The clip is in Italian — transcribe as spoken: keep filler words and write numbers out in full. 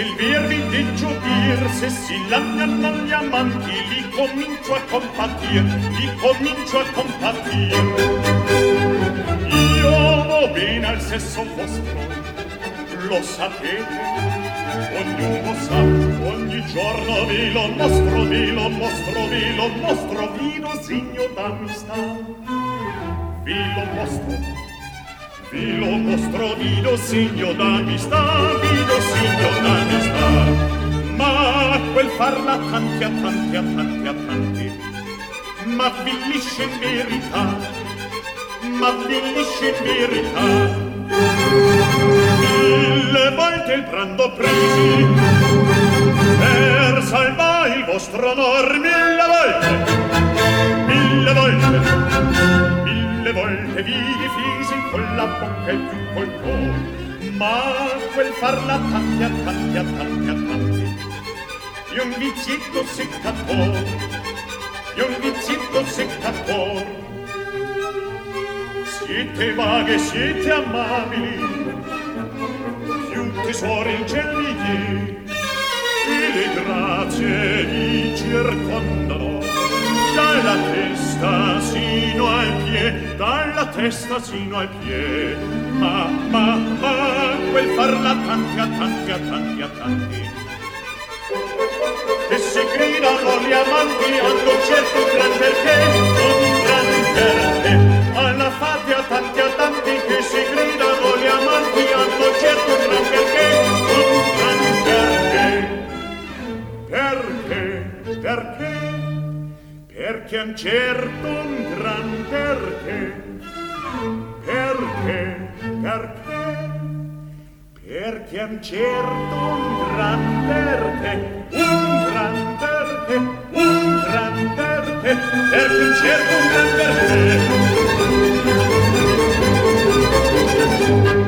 il vir vi di giudir, se si lagnano gli amanti, li comincio a compatir, li comincio a compatir. Io vo bene al sesso vostro, lo sapete, ognuno sa, ogni giorno vi lo mostro, vi lo mostro, vi lo mostro, vi lo segno d'amistà, vi lo mostro. Vi lo mostro, vi lo segno d'amistà, vi lo segno d'amistà. Ma quel farla tanti a tanti a tanti a tanti, ma villisce in verità, ma villisce in verità. Mille volte il brando presi per salvare il vostro onor, mille volte, mille volte. Mille volte vi difesi con la bocca e più col cuore, ma quel farla tanti a tanti a tanti a tanti, di un vizietto seccatore, di un vizietto seccatore. Siete vaghe, siete amabili, più tesori in ciel vi diè, e le grazie vi circondano, dalla testa sino al piede, dalla testa sino al piede. Ma, ma, ma, quel farla tanti a tanti a tanti a tanti, che se gridano gli amanti hanno certo un gran perché, un gran perché. Alla fate a tanti a tanti, che se gridano gli amanti hanno certo un gran perché, un gran perché. Perché, perché? Perché han certo un gran perché, perché, perché, perché han certo un gran perché, un gran perché, un gran perché, perché han certo un gran perché.